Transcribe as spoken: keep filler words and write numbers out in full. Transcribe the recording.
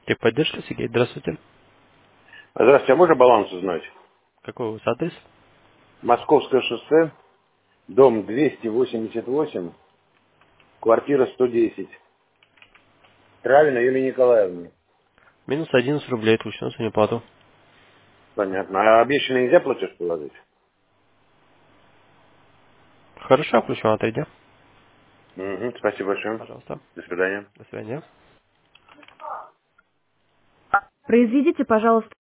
Техподдержка, Сергей, здравствуйте. Здравствуйте, а можно баланс узнать? Какой у вас адрес? Московское шоссе, дом двести восемьдесят восемь, квартира сто десять. Травина Юлия Николаевна. Минус одиннадцать рублей, это учтено за неплату. Понятно. А обещанный нельзя платеж положить? Хорошо, включу, отойдя. Угу, спасибо большое. Пожалуйста. До свидания. До свидания. Произведите, пожалуйста,